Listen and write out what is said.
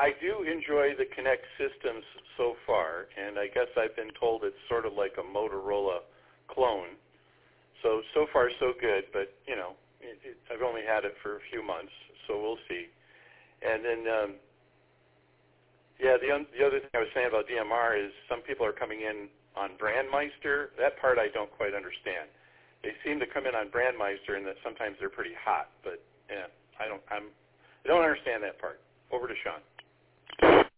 I do enjoy the Kinect systems so far, and I guess I've been told it's sort of like a Motorola clone. So far so good, but, I've only had it for a few months, so we'll see. And then, the other thing I was saying about DMR is some people are coming in on Brandmeister. That part I don't quite understand. They seem to come in on Brandmeister, and that sometimes they're pretty hot, but I don't understand that part. Over to Sean.